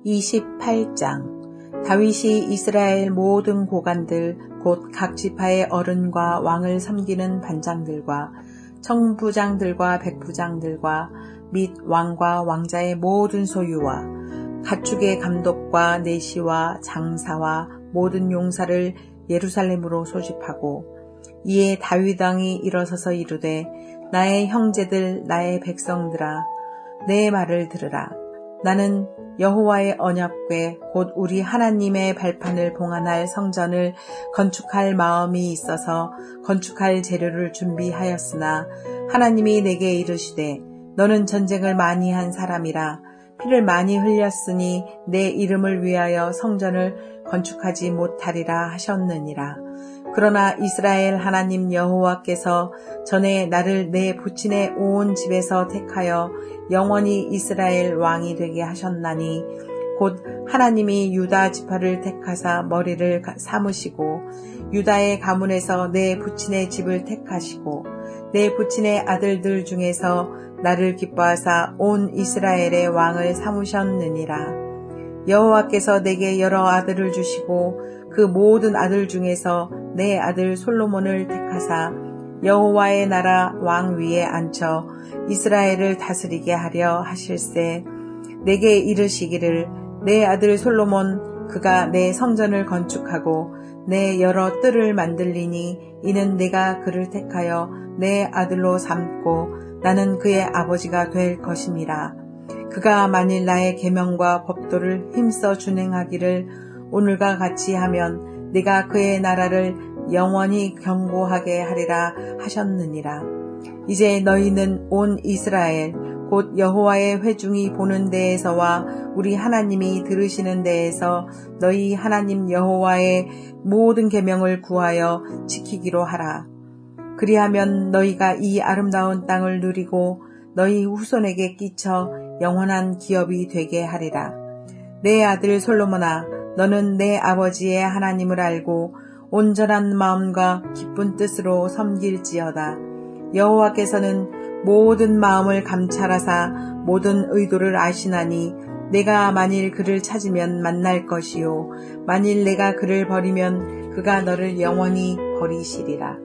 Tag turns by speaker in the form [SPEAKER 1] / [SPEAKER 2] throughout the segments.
[SPEAKER 1] 28장. 다윗이 이스라엘 모든 고관들 곧 각 지파의 어른과 왕을 섬기는 반장들과 청부장들과 백부장들과 및 왕과 왕자의 모든 소유와 가축의 감독과 내시와 장사와 모든 용사를 예루살렘으로 소집하고, 이에 다윗 왕이 일어서서 이르되, 나의 형제들 나의 백성들아, 내 말을 들으라. 나는 여호와의 언약궤 곧 우리 하나님의 발판을 봉안할 성전을 건축할 마음이 있어서 건축할 재료를 준비하였으나, 하나님이 내게 이르시되 너는 전쟁을 많이 한 사람이라 피를 많이 흘렸으니 내 이름을 위하여 성전을 건축하지 못하리라 하셨느니라. 그러나 이스라엘 하나님 여호와께서 전에 나를 내 부친의 온 집에서 택하여 영원히 이스라엘 왕이 되게 하셨나니, 곧 하나님이 유다 지파를 택하사 머리를 삼으시고 유다의 가문에서 내 부친의 집을 택하시고 내 부친의 아들들 중에서 나를 기뻐하사 온 이스라엘의 왕을 삼으셨느니라. 여호와께서 내게 여러 아들을 주시고 그 모든 아들 중에서 내 아들 솔로몬을 택하사 여호와의 나라 왕 위에 앉혀 이스라엘을 다스리게 하려 하실세. 내게 이르시기를, 내 아들 솔로몬 그가 내 성전을 건축하고 내 여러 뜰을 만들리니 이는 내가 그를 택하여 내 아들로 삼고 나는 그의 아버지가 될 것이니라. 그가 만일 나의 계명과 법도를 힘써 준행하기를 오늘과 같이 하면 내가 그의 나라를 영원히 견고하게 하리라 하셨느니라. 이제 너희는 온 이스라엘 곧 여호와의 회중이 보는 데에서와 우리 하나님이 들으시는 데에서 너희 하나님 여호와의 모든 계명을 구하여 지키기로 하라. 그리하면 너희가 이 아름다운 땅을 누리고 너희 후손에게 끼쳐 영원한 기업이 되게 하리라. 내 아들 솔로몬아, 너는 내 아버지의 하나님을 알고 온전한 마음과 기쁜 뜻으로 섬길지어다. 여호와께서는 모든 마음을 감찰하사 모든 의도를 아시나니, 내가 만일 그를 찾으면 만날 것이요 만일 내가 그를 버리면 그가 너를 영원히 버리시리라.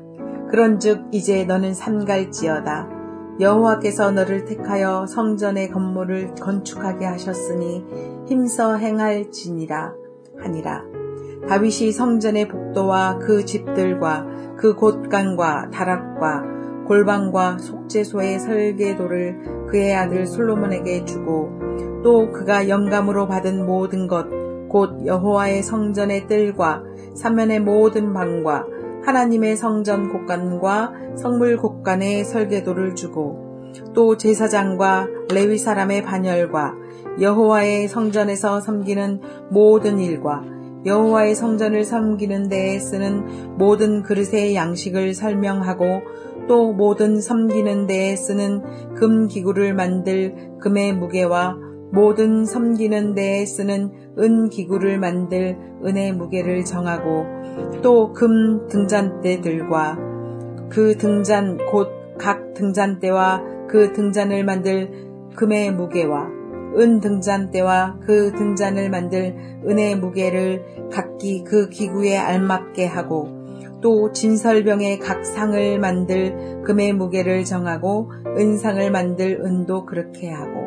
[SPEAKER 1] 그런즉 이제 너는 삼갈지어다. 여호와께서 너를 택하여 성전의 건물을 건축하게 하셨으니 힘써 행할지니라 하니라. 다윗이 성전의 복도와 그 집들과 그 곳간과 다락과 골방과 속죄소의 설계도를 그의 아들 솔로몬에게 주고, 또 그가 영감으로 받은 모든 것 곧 여호와의 성전의 뜰과 사면의 모든 방과 하나님의 성전 곳간과 성물 곳간의 설계도를 주고, 또 제사장과 레위 사람의 반열과 여호와의 성전에서 섬기는 모든 일과 여호와의 성전을 섬기는 데에 쓰는 모든 그릇의 양식을 설명하고, 또 모든 섬기는 데에 쓰는 금 기구를 만들 금의 무게와 모든 섬기는 데에 쓰는 은 기구를 만들 은의 무게를 정하고, 또 금 등잔대들과 그 등잔 곧 각 등잔대와 그 등잔을 만들 금의 무게와 은 등잔대와 그 등잔을 만들 은의 무게를 각기 그 기구에 알맞게 하고, 또 진설병의 각 상을 만들 금의 무게를 정하고 은상을 만들 은도 그렇게 하고,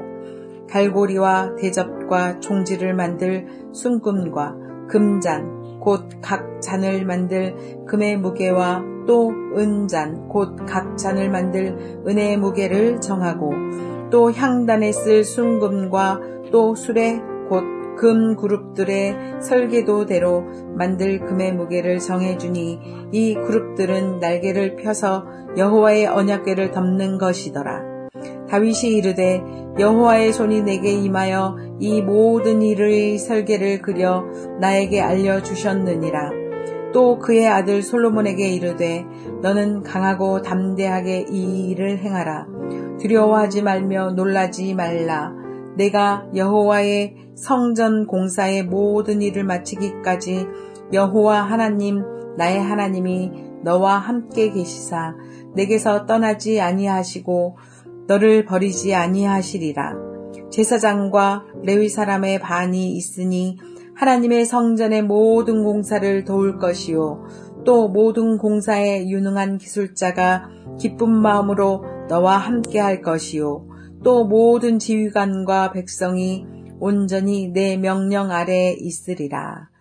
[SPEAKER 1] 갈고리와 대접과 종지를 만들 순금과 금잔 곧 각 잔을 만들 금의 무게와 또 은잔 곧 각 잔을 만들 은의 무게를 정하고, 또 향단에 쓸 순금과 또 수레 곧 금 그룹들의 설계도대로 만들 금의 무게를 정해주니, 이 그룹들은 날개를 펴서 여호와의 언약궤를 덮는 것이더라. 다윗이 이르되, 여호와의 손이 내게 임하여 이 모든 일의 설계를 그려 나에게 알려주셨느니라. 또 그의 아들 솔로몬에게 이르되, 너는 강하고 담대하게 이 일을 행하라. 두려워하지 말며 놀라지 말라. 내가 여호와의 성전 공사의 모든 일을 마치기까지 여호와 하나님 나의 하나님이 너와 함께 계시사 내게서 떠나지 아니하시고 너를 버리지 아니하시리라. 제사장과 레위 사람의 반이 있으니 하나님의 성전의 모든 공사를 도울 것이요 또 모든 공사에 유능한 기술자가 기쁜 마음으로 너와 함께 할 것이요 또 모든 지휘관과 백성이 온전히 내 명령 아래에 있으리라.